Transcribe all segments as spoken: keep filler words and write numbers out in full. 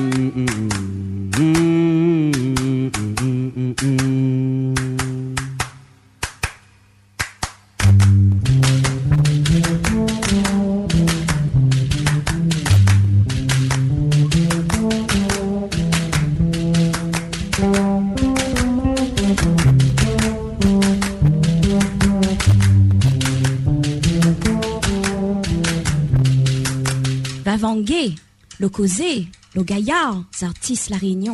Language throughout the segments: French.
Vavangué, le causé, le gaillard, artistes la Réunion.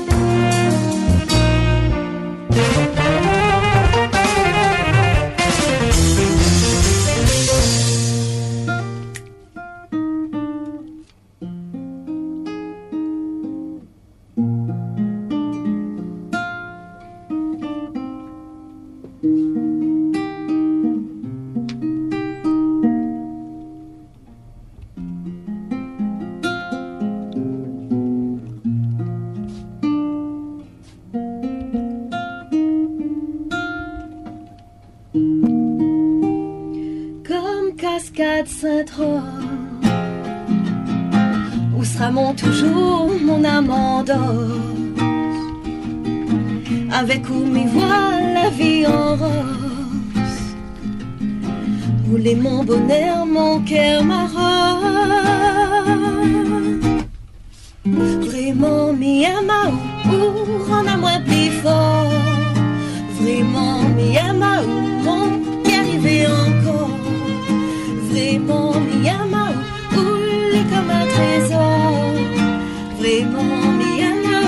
Saint-Roch, où sera mon toujours mon amant d'or, avec où m'y voit la vie en rose, où les mon bonheur, mon cœur, ma rose. Vraiment mi ama ou rend à moi plus fort, vraiment mi ama ou mon qui arrivé encore. Vraiment, mi ama ou les comme un trésor. Vraiment, mi ama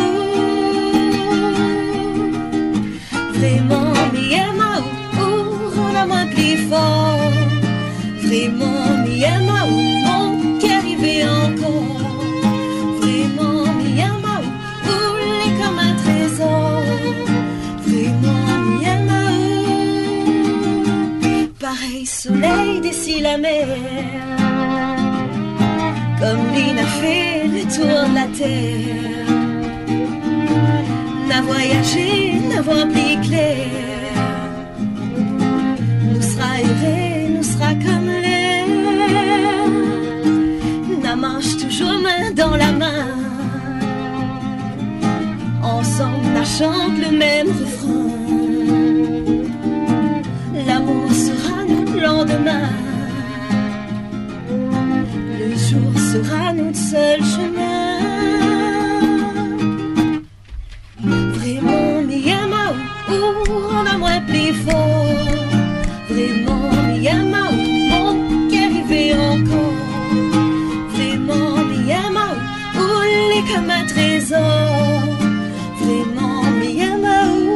ou. Vraiment, mi ama ou rend à moi plus fort. Vraiment, mi ama ou mon qui arrivé encore. Vraiment, mi ama ou les comme un trésor. Vraiment, mi ama ou. Pareil soleil d'ici la mer, comme lui n'a fait le tour de la terre, n'a voyagé, n'a voir plus clair, nous sera erré, nous sera comme l'air, n'a marche toujours main dans la main, ensemble n'a chante le même refrain, l'amour sera notre lendemain. Le jour sera notre seul chemin. Vraiment, mi ama ou on a moins plus fort. Vraiment, mi ama ou on qui arrivé encore. Vraiment, mi ama ou les comme un trésor. Vraiment, mi ama ou.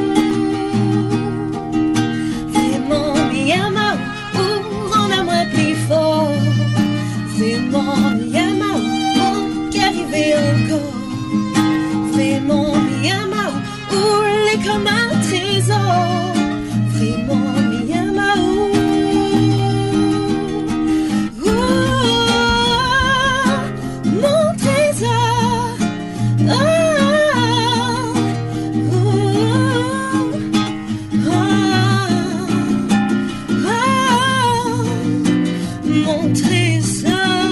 Vraiment, mi ama ou on a moins plus fort. Vraiment, mi ama ou qui arrivé encore. Vraiment, mi ama ou les comme un trésor. Vraiment, mi ama ou. Oh, mon trésor. Oh, oh, oh, oh, mon trésor.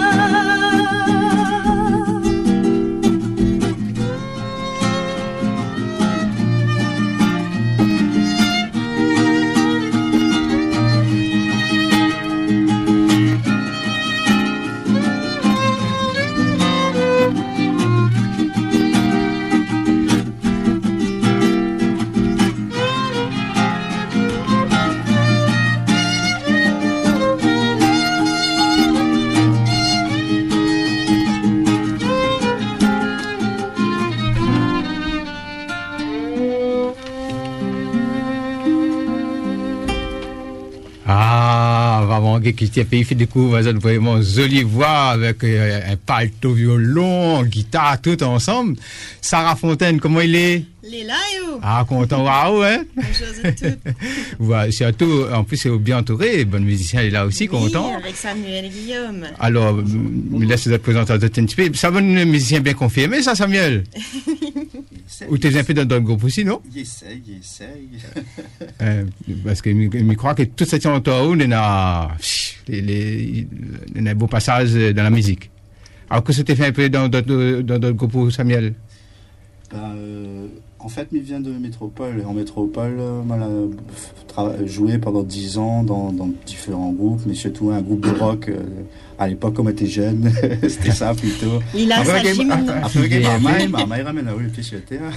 Qui tient pays fait découvrir une vraiment jolie voix avec euh, un palto violon, guitare, tout ensemble. Sarah Fontaine, comment il est? Il est là, yo. Ah, content, waouh, hein? Bonjour à tous. Voilà, surtout, en plus, c'est bien entouré. Bon musicien est là aussi, oui, content. Avec Samuel et Guillaume. Alors, je laisse votre présentateur un petit peu. Ça va, un musicien bien confirmé, ça, Samuel? Ou t'es un peu dans, dans le groupe aussi, non? Il essaye, il essaye. euh, parce que je crois que toute cette chanson, il y a, il y a un beau passage dans la musique. Alors que c'était fait un peu dans d'autres, dans d'autres groupes, Samuel? Ben, euh, en fait, il vient de Métropole. En Métropole, on a tra- joué pendant dix ans dans, dans différents groupes, mais surtout un groupe de rock. Euh, à l'époque, quand on était jeune, c'était ça plutôt. Il a sa gym maintenant. Après, j'ai mamãe, mamãe ramène le pied sur terre.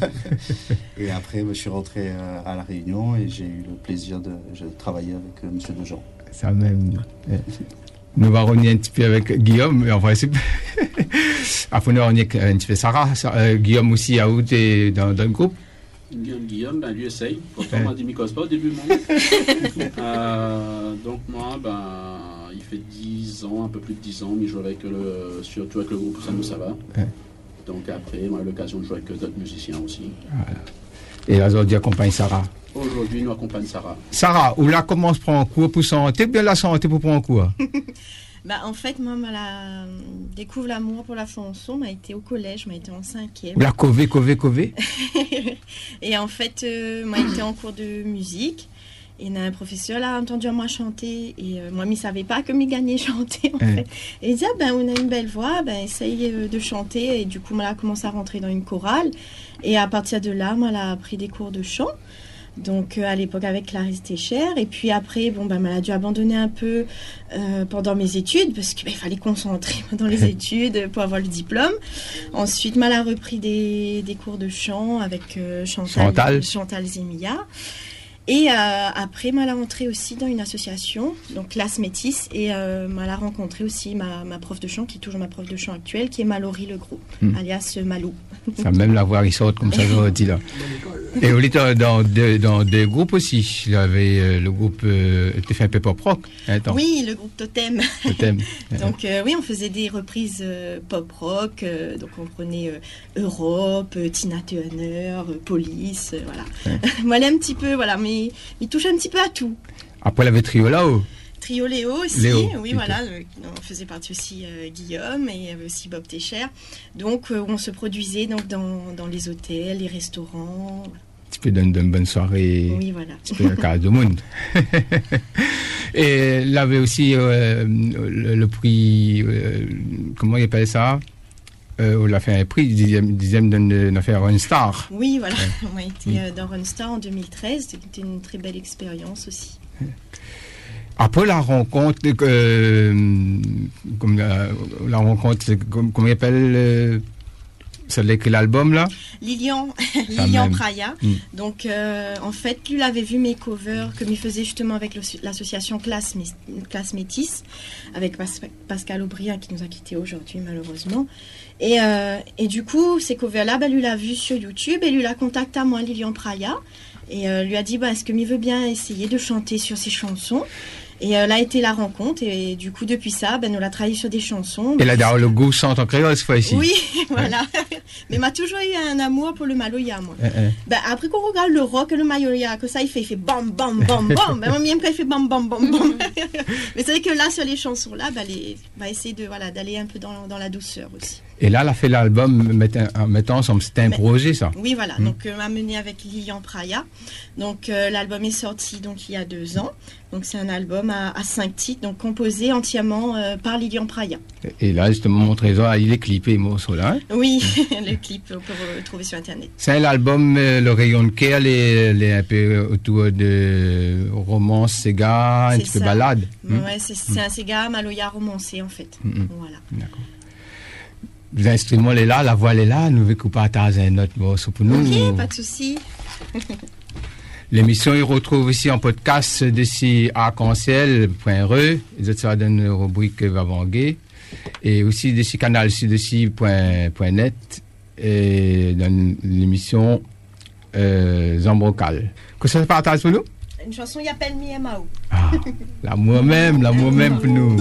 Et après, je suis rentré à La Réunion et j'ai eu le plaisir de, de travailler avec M. Dejean. Ça même. Nous allons revenir un petit peu avec Guillaume, mais en principe, après nous on est un petit peu Sarah, euh, Guillaume aussi a été dans, dans le groupe. Guillaume, ben, lui essaye. Pourtant, on m'a dit Mikos pas au début, moi. euh, donc, moi, ben, il fait dix ans, un peu plus de dix ans, mais je joue avec le, surtout avec le groupe Oussano Sava. Ouais. Donc, après, on a eu l'occasion de jouer avec d'autres musiciens aussi. Voilà. Et là, aujourd'hui, accompagne Sarah. Aujourd'hui, nous accompagne Sarah. Sarah, où là, comment on se prend en cours pour santé, bien la santé pour prendre en cours? Bah, en fait, moi, la découvre l'amour pour la chanson, m'a été au collège, m'a été en cinquième. La cové, cové, cové. Et en fait, euh, m'a été en cours de musique. Et un professeur là a entendu moi chanter. Et euh, moi, il ne savait pas que m'y gagnait chanter, en fait. Et il disait, ah, ben, on a une belle voix, ben, essaye euh, de chanter. Et du coup, moi, là, a commencé à rentrer dans une chorale. Et à partir de là, moi, là, a pris des cours de chant. Donc, euh, à l'époque, avec Clarisse Técher. Et puis après, bon, ben, elle a dû abandonner un peu euh, pendant mes études parce qu'il ben, fallait concentrer dans les études pour avoir le diplôme. Ensuite, elle a repris des, des cours de chant avec euh, Chantal, Chantal. Chantal Zemilla. Et euh, après, elle a entré aussi dans une association, donc Classe Métis, et euh, elle a rencontré aussi ma, ma prof de chant, qui est toujours ma prof de chant actuelle, qui est Mallory Legros, hmm. alias Malou. Ça même la voir, il sort comme ça, je dis là. Et on était dans des dans des groupes aussi. Il y avait euh, le groupe, euh, tu fais un peu pop rock. Hein, oui, le groupe Totem. Totem. Donc euh, oui, on faisait des reprises euh, pop rock. Euh, donc on prenait euh, Europe, euh, Tina Turner, euh, Police, euh, voilà. Ouais. Moi, elle est un petit peu, voilà, mais il touche un petit peu à tout. Après, il y avait Trio là-haut. Trio Léo aussi, Léo, oui, plutôt. voilà, euh, on faisait partie aussi euh, Guillaume et il y avait aussi Bob Técher. Donc euh, on se produisait donc dans, dans les hôtels, les restaurants. Tu peux donner une bonne soirée. Oui, voilà. Tu peux faire du monde. Et il avait aussi euh, le, le prix, euh, comment il appelle ça? Euh, on a fait un prix, dixième, dixième d'une affaire Run Star. Oui, voilà. Ouais. On a été oui. euh, dans Run Star en deux mille treize. C'était une très belle expérience aussi. Après la rencontre, euh, comme la, la rencontre, comme, comment il appelle euh, ça écrit l'album là? Lilian, Lilian Praya. Mm. Donc euh, en fait, lui il avait vu mes covers que il faisait justement avec l'association Classe, Classe Métis, avec Pas, Pascal Aubry qui nous a quittés aujourd'hui malheureusement. Et, euh, et du coup, ces covers-là, ben, lui l'a vu sur YouTube et lui l'a contacté à moi, Lilian Praya, et euh, lui a dit, ben, est-ce que il veut bien essayer de chanter sur ses chansons? Et euh, là a été la rencontre, et, et du coup, depuis ça, ben, on a travaillé sur des chansons. Et là, d'ailleurs, le goût chante en créole, cette fois-ci. Oui, voilà. Mais m'a toujours eu un amour pour le maloya, moi. Eh, eh. Ben, après qu'on regarde le rock et le maloya, que ça, il fait, il fait bam, bam, bam, bam. Ben, moi, même quand il fait bam, bam, bam, bam. Mais c'est vrai que là, sur les chansons-là, ben, les, on va essayer de, voilà, d'aller un peu dans, dans la douceur aussi. Et là, elle a fait l'album en mettant ensemble. C'était un Mais, projet, ça. Oui, voilà. Mmh. Donc, euh, m'a mené avec Lilian Praya. Donc, euh, l'album est sorti donc il y a deux ans. Donc, c'est un album à, à cinq titres, donc composé entièrement euh, par Lilian Praya. Et là, justement, mon trésor, il est clippé, les morceaux là. Hein? Oui, le clip, on peut le trouver sur Internet. C'est l'album, euh, le rayon de cœur, elle est un peu autour de romance, Sega, un petit peu balade. Ouais, mmh. c'est, c'est un Sega Maloya romancé, en fait. Mmh. Voilà. D'accord. L'instrument est là, la voix est là, nous voulons partager un autre morceau pour nous. Ok, pas de souci. L'émission, il retrouve ici en podcast d'ici arc-en-ciel point r e, les autres, ça donne une rubrique Vavangué, et aussi d'ici canal sud point net, et dans l'émission euh, Zambrocal. Qu'est-ce que ça partage pour nous? Une chanson qui appelle Mi Mao. Ah, l'amour même, l'amour même pour nous.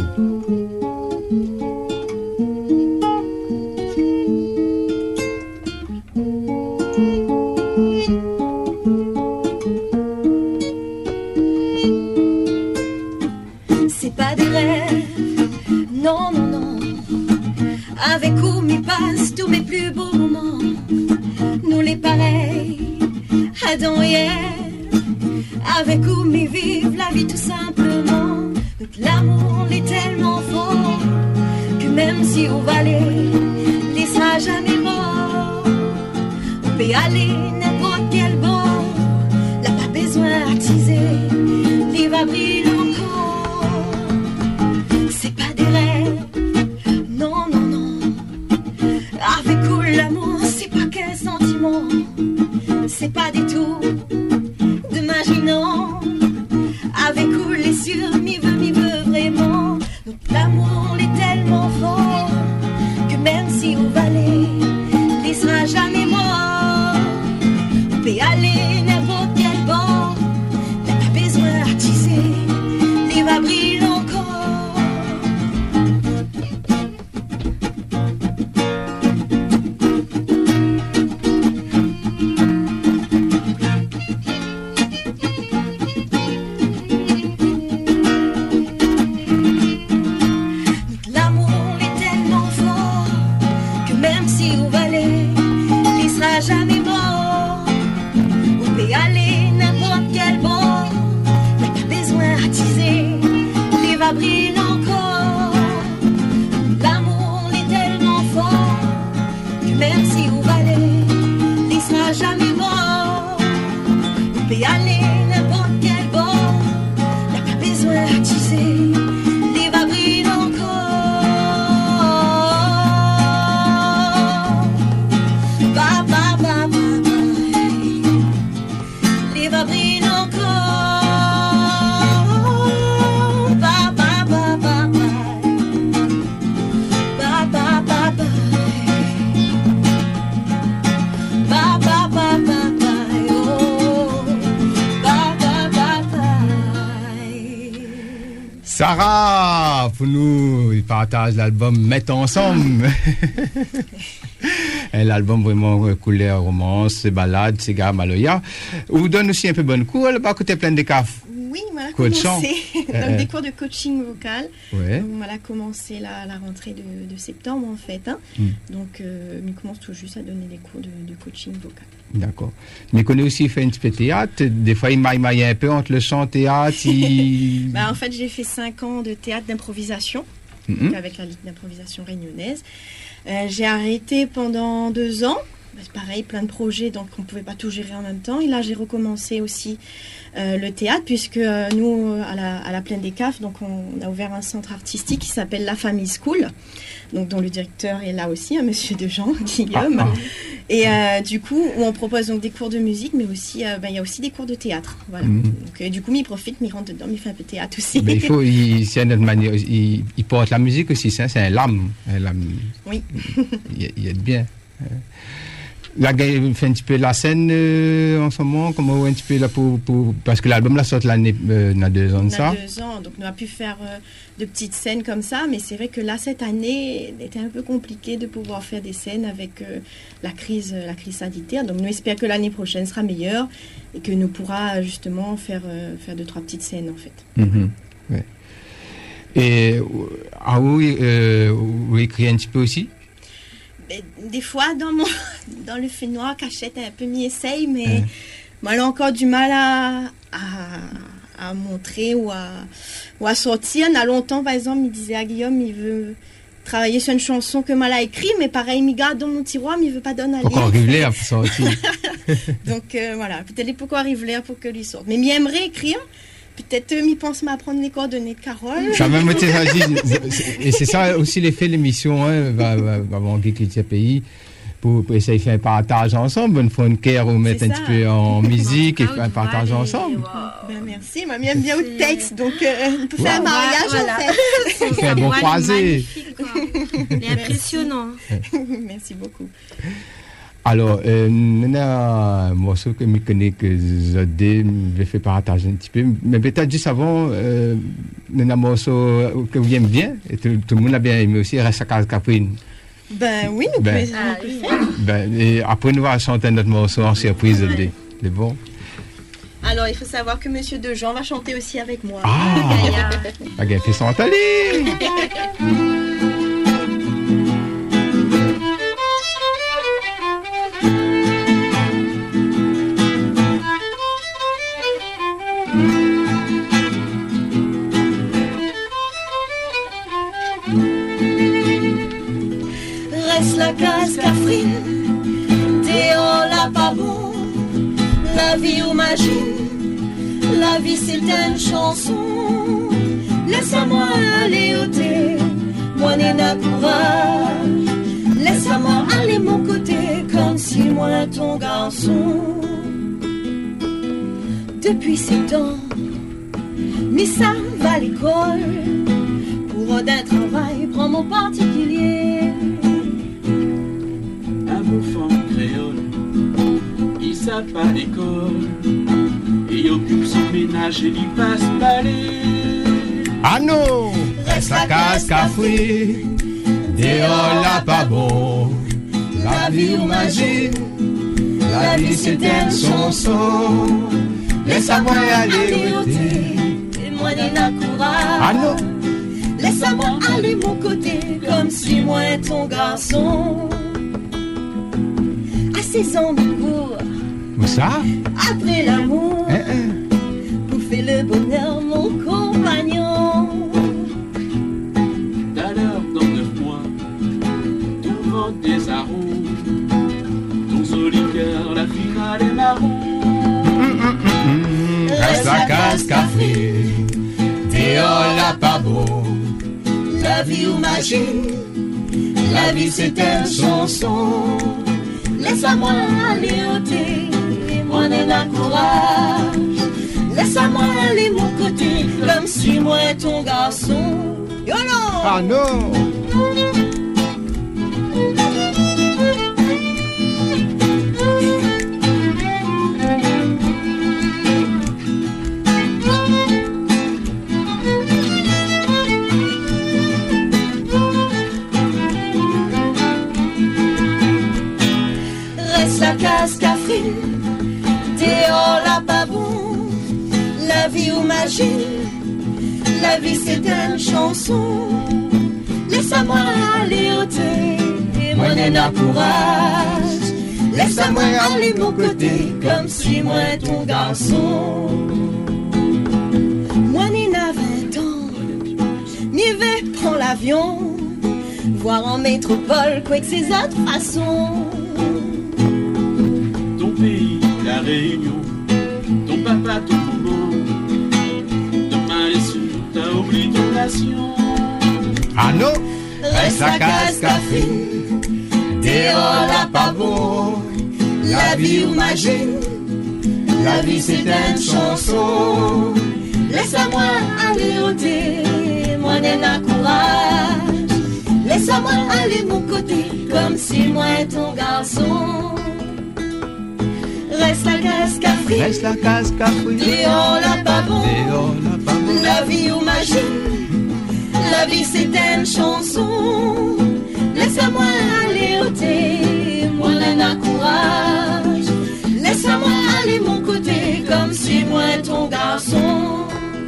Non, non, non. Avec où m'y passent tous mes plus beaux moments. Nous les pareils, Adam et Ève. Avec où m'y vivent la vie tout simplement. Donc l'amour est tellement fort que même si si on va aller, il sera jamais mort. On peut aller n'importe quel bord, là pas besoin d'attiser, il va briller encore. C'est pas des rêves, non, non, non. Avec cool l'amour, c'est pas qu'un sentiment, c'est pas du tout de magie, non. Avec cool et sûr, m'y veut, m'y veut vraiment. Notre amour est tellement fort que même si on va aller, il sera jamais mort. On peut aller n'importe quel bord, n'a pas besoin d'attiser, il va briller encore. Jamais mort, on peut aller n'importe quel bord, n'a pas besoin d'attiser, il va briller encore. L'amour est tellement fort que même si on va aller, il sera jamais mort. On peut aller n'importe quel bord, n'a pas besoin d'attiser, il va briller encore. Sarah, pour nous, il partage l'album Mettre ensemble. L'album vraiment couleur romance, balade, cigare, maloya. Vous donne aussi un peu bonne cours, elle va côté plein de caf. Oui, voilà, Cours de commencé. chant. Donc Euh. des cours de coaching vocal. Ouais. Donc, voilà, commencé la, la rentrée de, de septembre en fait. Hein. Mm. Donc euh, il commence tout juste à donner des cours de, de coaching vocal. D'accord. Mais qu'on a aussi fait un petit peu de théâtre. Des fois, il maille un peu entre le chant et le théâtre. Il... Bah, en fait, j'ai fait cinq ans de théâtre d'improvisation. Mhm. Donc, avec la Ligue d'improvisation réunionnaise. Euh, j'ai arrêté pendant deux ans. Bah, c'est pareil, plein de projets, donc on ne pouvait pas tout gérer en même temps. Et là, j'ai recommencé aussi euh, le théâtre, puisque euh, nous, à la, à la Plaine des Cafes, donc on, on a ouvert un centre artistique qui s'appelle La Famille School, donc dont le directeur est là aussi, hein, Monsieur Dejean, Guillaume. Ah, ah. Et euh, du coup, où on propose donc des cours de musique, mais aussi, euh, ben, il y a aussi des cours de théâtre. Voilà. Mhm. Donc, euh, du coup, m'y profite, m'y rentre dedans, m'y fait un peu de théâtre aussi. Ben, il faut, il, c'est notre manière, il, il porte la musique aussi, c'est, c'est un lame. Un lame. Oui. Il, il est bien. Là, il fait un petit peu la scène euh, en ce moment, comment un petit peu là pour, pour parce que l'album là sort l'année, euh, il y a deux ans de On ça. a deux ans, donc on a pu faire euh, de petites scènes comme ça, mais c'est vrai que là, cette année, il était un peu compliqué de pouvoir faire des scènes avec euh, la crise la crise sanitaire. Donc nous espérons que l'année prochaine sera meilleure et que nous pourra justement faire, euh, faire deux, trois petites scènes en fait. Mm-hmm. Ouais. Et ah oui, euh, vous écrivez un petit peu aussi? Mais des fois, dans, mon, dans le fait noir, Cachette un peu m'y essaye, mais Ouais. moi, elle a encore du mal à, à, à montrer ou à, ou à sortir. Il y a longtemps, par exemple, il disait à Guillaume, il veut travailler sur une chanson que moi, elle a écrite, mais pareil, il me garde dans mon tiroir, mais il veut pas donner à lire. Encore arriver à sortir. Donc euh, voilà, peut-être pourquoi arriver là pour que lui sorte. Mais il aimerait écrire. Peut-être euh, m'y pense m'apprendre les coordonnées de Carole. Ça même été ça aussi, et c'est ça aussi l'effet de l'émission, hein, va, va, va manquer qu'il pays. Pour, pour essayer de faire un partage ensemble, une fois une care ou mettre un ça. petit peu en musique et faire un partage ensemble. Ben merci, moi j'aime bien au texte, donc euh, on peut Ouais. faire un mariage Voilà. en fait. Fait un bon Ouais, croisé. magnifique, quoi. Il est impressionnant. Merci beaucoup. Alors, euh, on a un morceau que je connais que Zodé me fait partager un petit peu, mais peut-être juste avant, euh, on a un morceau que vous aimez bien, et tout, tout le monde a bien aimé aussi, Reste à Casa Caprine. Ben oui, nous Ben. pouvons Ah, on peut oui. faire. Ben, et après, nous allons chanter notre morceau en surprise, Zodé. C'est bon? Alors il faut savoir que Monsieur Dejean va chanter aussi avec moi. Ah! Gaïa. La gars fait son aller! la vie ou magie. La vie c'est une chanson. Laisse-moi aller au thé, moi n'ai courage. Laisse-moi aller mon côté, comme si moi ton garçon. Depuis sept ans, Missa va à l'école. Pour d'un travail, prends mon particulier. Un bouffon créole, il savent pas l'école. Il occupe son ménage et il passe balai. Ah non, reste la casse café, dehors là pas bon. La vie ou magie, la vie c'est une chanson. Laisse-moi aller au thé, et moi n'ai la courage. Ah non, laisse-moi aller mon côté, comme si moi ton garçon. À seize ans de cours, où ça? après l'amour, Eh, eh. pour faire le bonheur mon compagnon. D'ailleurs, dans neuf mois, tout vend des arômes. Ton solitaire, la finale est marron. Reste la casse café, dehors là pas beau. La vie ou magie, la vie c'est une chanson. Laisse-moi aller au thé, moi n'ai la courage. Laisse-moi aller mon côté, comme si moi ton garçon. Yolo! Ah non. Reste la casse café, dehors là pas bon. La vie ou magie, la vie c'est une chanson. Laisse-moi aller au thé, et moi n'ai la courage. Laisse-moi aller mon côté, comme si moi ton garçon. Moi n'ai n'a vingt ans, m'y vais prendre l'avion, voir en métropole quoi que ces autres façons. Ton pays, la Réunion, ton papa, ton maman. Demain et sûr, t'as oublié ton nation. Ah non, Reste la casse café, dehors là pas beau. La vie ou magie, la vie c'est une chanson. Laisse-moi aller au thé, moi n'ai la courage. Laisse-moi aller mon côté, comme si moi ton garçon. Reste la casse café, reste la casse café, dehors là pas bon. dehors là pas beau. La vie ou magie, la vie c'est une chanson. Laisse-moi aller au thé, moi n'ai courage. Laisse-moi aller mon côté, comme si moi ton garçon.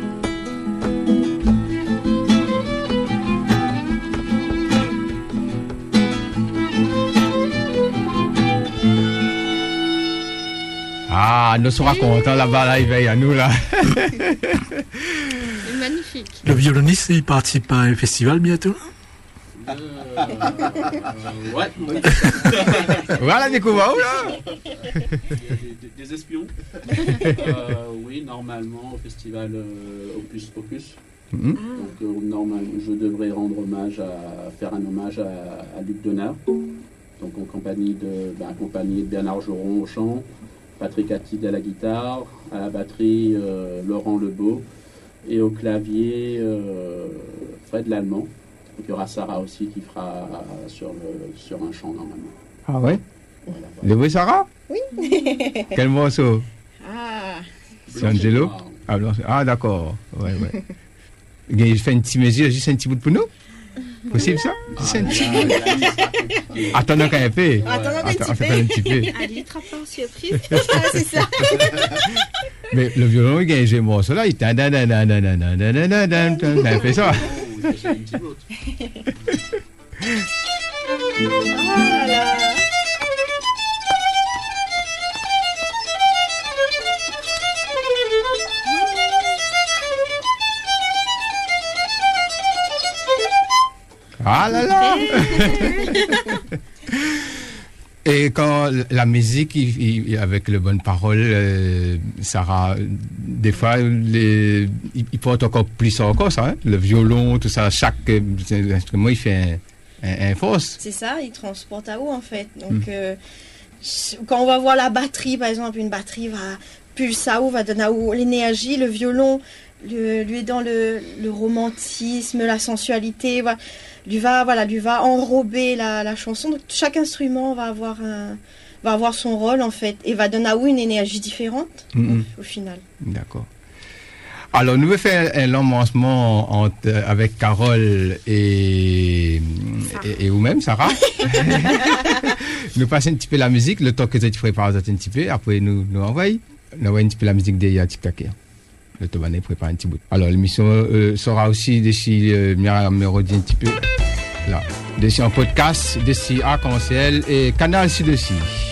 Ah, nous sommes contents là-bas, là, il veille à nous, là. C'est magnifique. Le violoniste, il participe à un festival bientôt? Euh, euh, ouais. Voilà, découvert où, là? Il y a des, des, des espions. Euh, oui, normalement, au festival euh, Opus Focus. Mm-hmm. Donc, euh, normalement, je devrais rendre hommage à faire un hommage à, à Luc Donard. Donc, en compagnie de, ben, accompagné de Bernard Joron au chant, Patrick Attide à la guitare, à la batterie euh, Laurent Lebeau et au clavier euh, Fred Lallemand. Donc, il y aura Sarah aussi qui fera sur, le, sur un chant normalement. Ah ouais? Voilà, Le voilà. bruit, Sarah? Oui. Quel morceau? Ah, C'est Angelo? Blanc et noir. Ah, blanc- ah, d'accord. Ouais, ouais. Il fait une petite mesure, juste un petit bout pour nous? Possible ça? Juste un petit bout. Attendons quand même fait. Attendons un petit Attends, peu. un petit peu. Allez, attrape en surprise. ah, c'est ça. Mais le violon, il gagne un morceau là, il t'a dan dan dan dan dan dan dan dan dan dan. Il fait ça. Oh, j'ai une petite autre. Ah là. Ah là là. Et Et quand la musique, il, il, avec les bonnes paroles, euh, Sarah, des fois, les, il, il porte encore plus encore ça, hein, le violon, tout ça, chaque instrument, il fait un, un, un force. C'est ça, il transporte à haut en fait. Donc, mm. euh, quand on va voir la batterie, par exemple, une batterie va pulser à haut, va donner à haut l'énergie, le violon, le, lui est dans le, le romantisme, la sensualité, va, lui va, voilà, lui va enrober la, la chanson. Donc, chaque instrument va avoir un, va avoir son rôle en fait et va donner à haut une énergie différente mm-hmm. au, au final. D'accord. Alors, nous allons faire un long lancement entre, avec Carole et, et, et vous-même, Sarah. Nous passons un petit peu la musique, le temps que tu prépares un petit peu, après nous nous envoyons. Nous envoyons un petit peu la musique derrière TikTok. Le temps de préparer un petit bout. Alors, l'émission euh, sera aussi d'ici euh, mélodie un petit peu. Là. D'ici en podcast, d'ici Arc-en-Ciel et Canal Sud-Ci.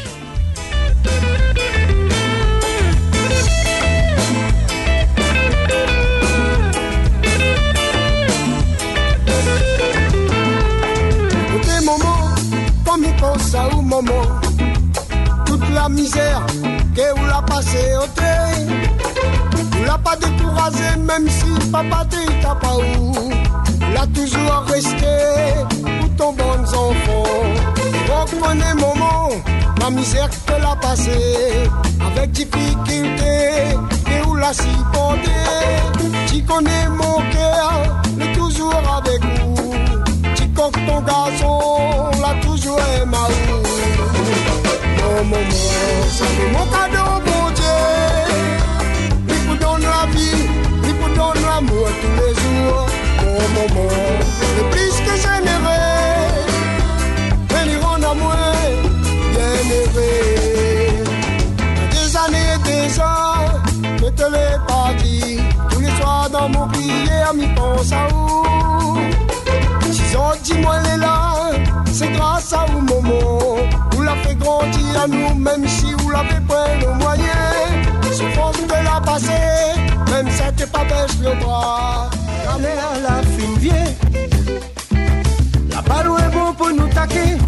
Ça ou moment, toute la misère que vous l'a passé au train, vous l'a pas découragé même si papa t'es pas où, vous l'a toujours resté pour ton bon enfant. Reprenez moment, la misère que l'a passé, avec difficulté et vous l'a supporté. Tu connais mon cœur, il est toujours avec vous. Quand ton garçon l'a toujours aimé. Mon maman, c'est mon cadeau, mon Dieu. Il vous donne la vie, il vous donne l'amour tous les jours. Mon maman, le plus que j'aimerais, mais il rend à moi bien aimé. Des années et des ans, je te l'ai pas dit. Tous les soirs dans mon prière, m'y pense à où. Dis-moi, elle est là, c'est grâce à vous, maman. Vous l'avez fait grandir à nous, même si vous l'avez pris nos moyens. Souffrance de la passer, même si t'es pas bêche le bras. La mère, la fine vieille, la balle est bon pour nous taquer.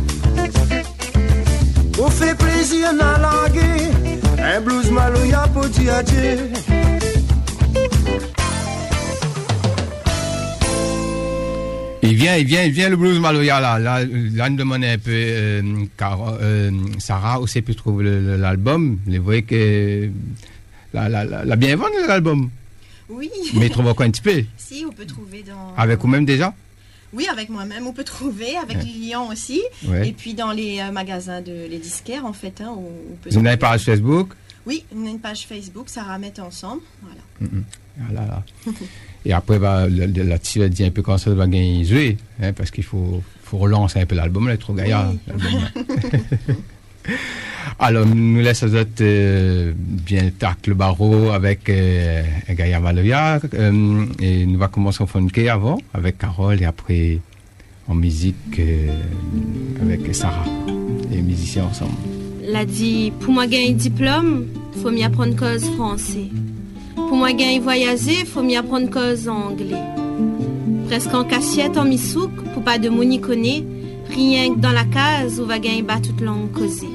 On fait plaisir, on a langué. Un blues malouya pour dire adieu. Il vient, il vient, il vient le blues Maloya là. Là, là, nous demandons un peu, euh, car, euh, Sarah, où c'est pu trouver le, l'album. Vous voyez que la, la, la, la bien vendre l'album. Oui. Mais il trouve encore un petit peu. Si, on peut trouver dans. Avec vous-même déjà? Oui, avec moi-même, on peut trouver, avec ouais. Lilian aussi. Ouais. Et puis dans les euh, magasins de les disquaires, en fait. Hein, on, on peut vous avez une page Facebook? Oui, on a une page Facebook, Sarah Mette ensemble. Voilà. Mm-hmm. Voilà, là. Et après, bah, là-dessus, elle dit un peu quand ça va gagner jouer, hein, parce qu'il faut, faut relancer un peu l'album, là, trop gaillard. Oui. Alors, nous laissons euh, bien tac le barreau avec euh, Gaïa Maloya, euh, et nous va commencer en funky avant, avec Carole, et après en musique euh, avec Sarah, les musiciens ensemble. L'a dit, pour moi gagner un diplôme, faut m'y apprendre cause français. Pour moi gagner voyager, faut m'y apprendre cause anglais. Presque en cassiette, en misouk, pour pas de mouni connaît, rien que dans la case où va gagner bas toute langue causée.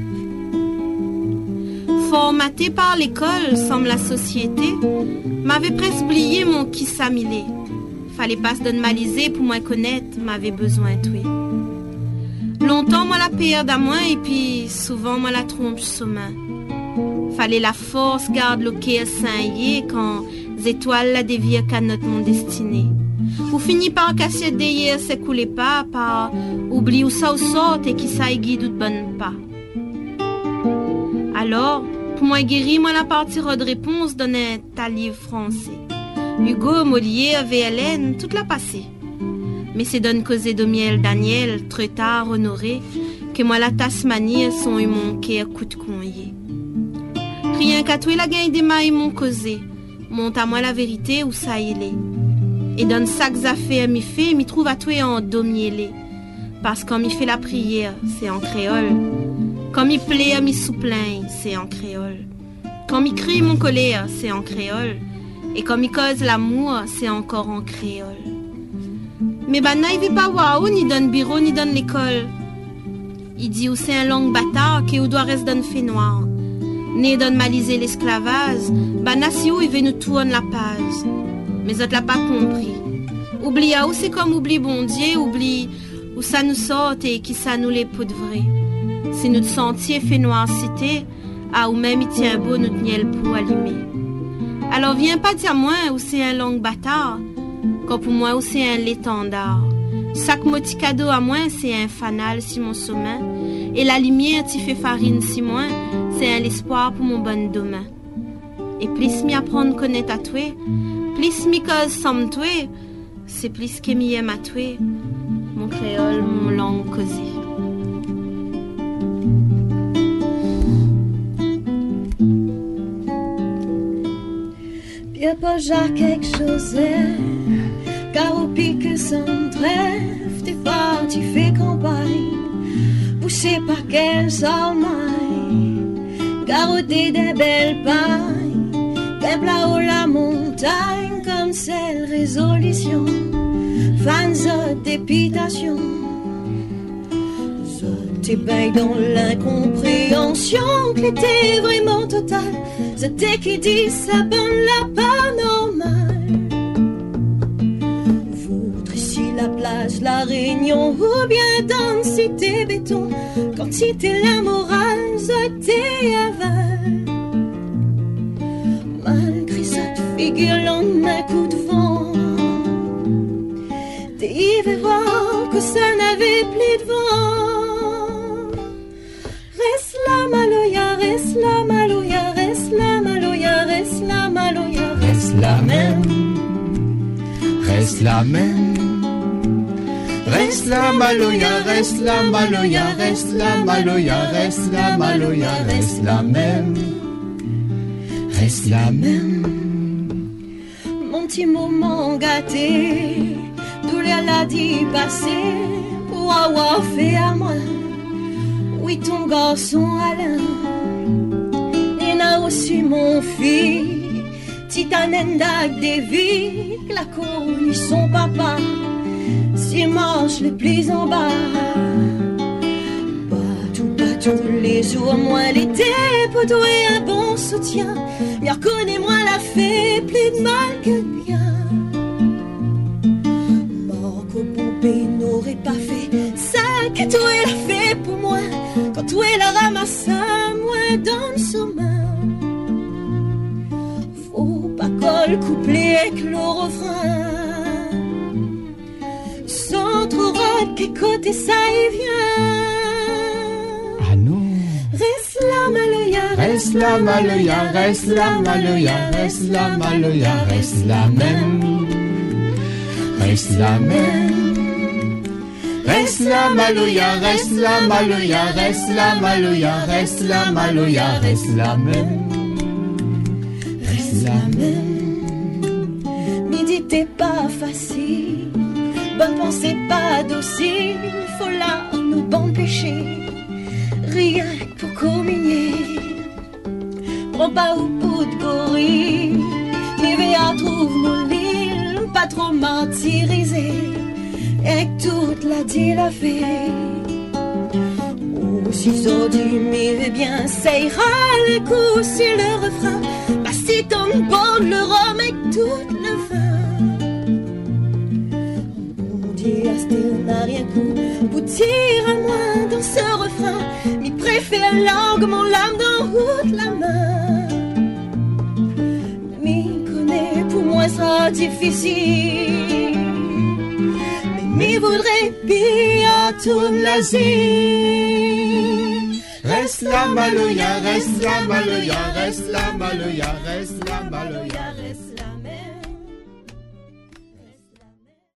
Formaté par l'école, semble la société, m'avait presque oublié mon qui s'amilé. Fallait pas se donner maliser pour moi connaître, m'avait besoin de tuer. Longtemps, moi la perde à moi, et puis souvent, moi la trompe sur main. Fallait la force garde le cœur saillé quand les étoiles la dévient qu'à notre mon destiné. Ou finit par casser derrière c'est coulé pas, par oubli où ça ou sort et qui ça guide ou de bonne pas. Alors, pour moi guérir, moi la partie de réponse donnait ta livre français. Hugo, Molière, V L N, toute la passée. Mais c'est donne causer de miel Daniel, très tard honoré, que moi la Tasmanie sont eu mon cœur coup de conyer. Rien qu'à toi la gagne des mailles mon causé, monte à moi la vérité où ça y est. Et donne ça que ça fait à m'y fait, m'y trouve à toi en domier. Parce quand m'y fait la prière, c'est en créole. Quand m'y plaît à m'y souplain, c'est en créole. Quand m'y crie mon colère, c'est en créole. Et quand m'y cause l'amour, c'est encore en créole. Mais bah n'a y pas waouh, ni donne bureau, ni donne l'école. Il dit ou c'est un langue bâtard qui ou doit rester d'un fait noir. Né d'un maliser l'esclavage, bah nasi ou il veut nous tourner la page. Mais autres l'a pas compris. Oublie ou c'est comme oublie bon Dieu, oublie où ça nous sort et qui ça nous les peut de vrai. Si nous sentier fait noir cité, à ou même il tient beau nous tenir le pou allumé. Alors viens pas dire moi ou c'est un langue bâtard, quand pour moi ou c'est un l'étendard. Chaque moti cadeau à moi c'est un fanal si mon sommeil, et la lumière t'y fait farine si moins, c'est un l'espoir pour mon bon demain. Et plus m'y apprendre connaître à toi, plus m'y cause somme toi, c'est plus que m'y aime à toi, mon créole, mon langue causée. Y'a pas genre quelque chose, car au pique sans trêve, t'es parti fait campagne, poussé par quel sommeil, garoté des belles pailles, qu'elle là-haut la montagne, comme celle résolution, fans d'épitation. T'es bail dans l'incompréhension, que l'était vraiment total. C'était qui dit ça bonne la pas normal. Voutre ici la plage, la Réunion, ou bien dans cité béton. Quand c'était la morale, c'était aval. Malgré cette figure longue, un coup de vent, t'es y voir que ça n'avait plus de vent. Reste la maloya, reste la maloya, reste la maloya, reste la maloya, Reste la même, reste la même. Reste la maloya, reste la maloya, reste la maloya, reste la maloya, reste la même, reste la même. Mon petit moment gâté, d'où l'a dit passer, pour avoir fait à moi. Oui, ton garçon Alain, il a reçu mon fils, Titanenda des vies, la connu son papa, s'il marche le plus en bas. Pas tout, pas tous les jours, moi l'été, pour toi un bon soutien, mais reconnais-moi la fait plus de mal que de bien. Marco Pompé n'aurait pas fait ça que toi elle a fait pour moi. Quand toi la ramasse à moi dans le sommeil, faut pas coller couplet avec le refrain, sans trop rôde qui côté ça y vient. Ah non. Reste la maloya, Reste la maloya, reste la maloya, reste la maloya, reste la même, reste la même. Reste la maloya, reste la maloya, reste la maloya, reste la maloya, reste la même, reste la même. Midi t'es pas facile, bonne pensée pas docile, faut là nos bons péchés, rien que pour communier. Prends pas au bout de gorille, Nivea trouve mon île, pas trop martyrisé. Et toute la dit la fée. Oh, si aujourd'hui m'y bien, ça ira le coup sur le refrain. Bah, si t'en bonne le rhum et tout le vin. On dit à ce n'a rien coup, pour dire à moi dans ce refrain. M'y préfère langue, mon lame dans toute la main. M'y connaît, pour moi sera difficile. Mais voudrait bien tourner l'Asie. Reste la maloya, reste la maloya, reste la maloya, reste la maloya, Reste la même.